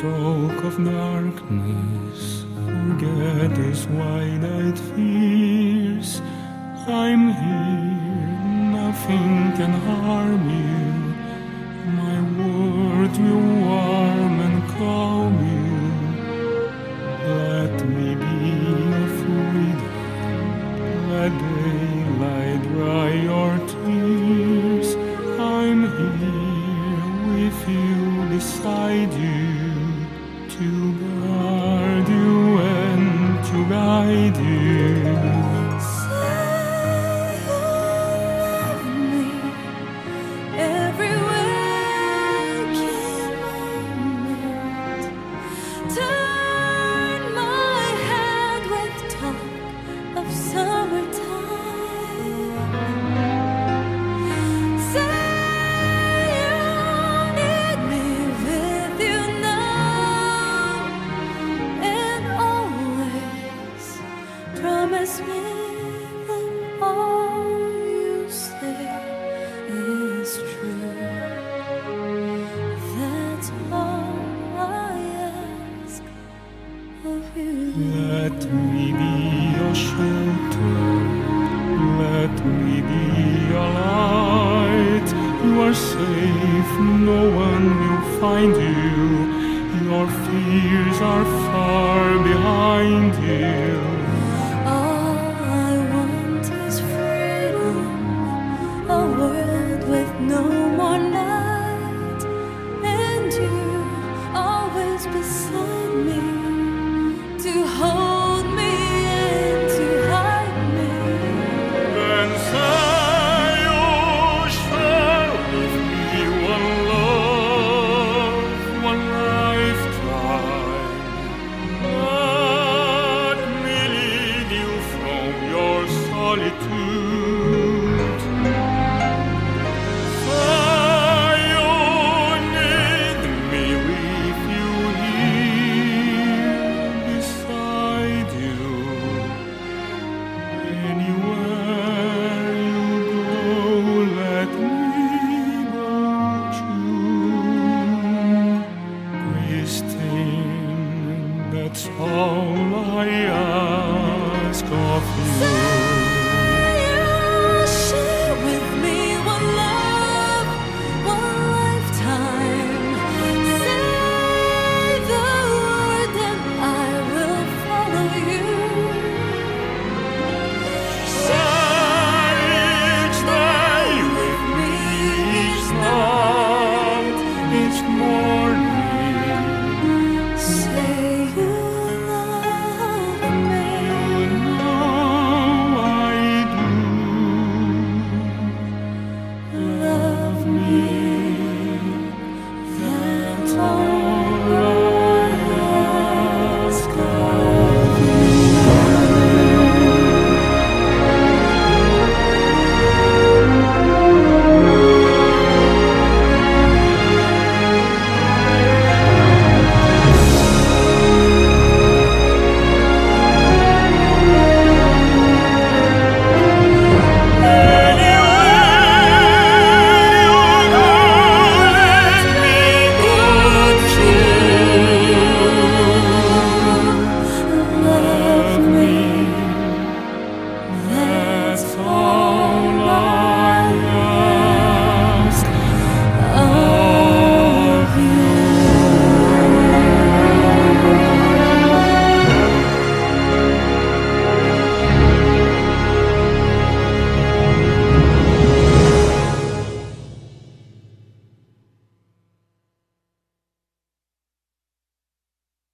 talk of darkness, forget these wide-eyed fears. I'm here, nothing can harm you. My words will warm and calm you. Let me be your freedom. Let daylight dry your tears. I'm here with you, beside you, to guard you and to guide you. Say you love me every waking moment. Turn my head with talk of summertime. Say you need me with you now and always. Promise me that all you say is true. That's all I ask of you. Let me be your shelter. Let me be your light. You are safe, no one will find you. Your fears are far behind you. All I want is freedom, a world with no more night, and you always beside me, to hold me and to hide me. Then say you share with me one love, one lifetime. Let me lead you from your solitude. Say you need me with you here beside you. Anywhere you go, let me go too. Christine, that's all I ask of you.